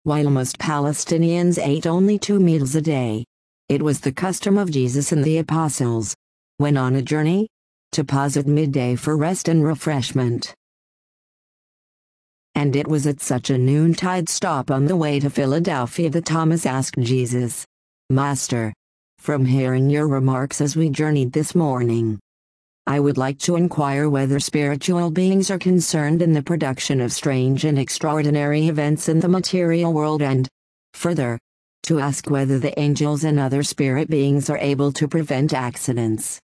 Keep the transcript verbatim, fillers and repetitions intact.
while most Palestinians ate only two meals a day. It was the custom of Jesus and the apostles, when on a journey, to pause at midday for rest and refreshment. And it was at such a noontide stop on the way to Philadelphia that Thomas asked Jesus, "Master, from hearing your remarks as we journeyed this morning, I would like to inquire whether spiritual beings are concerned in the production of strange and extraordinary events in the material world and, further, to ask whether the angels and other spirit beings are able to prevent accidents."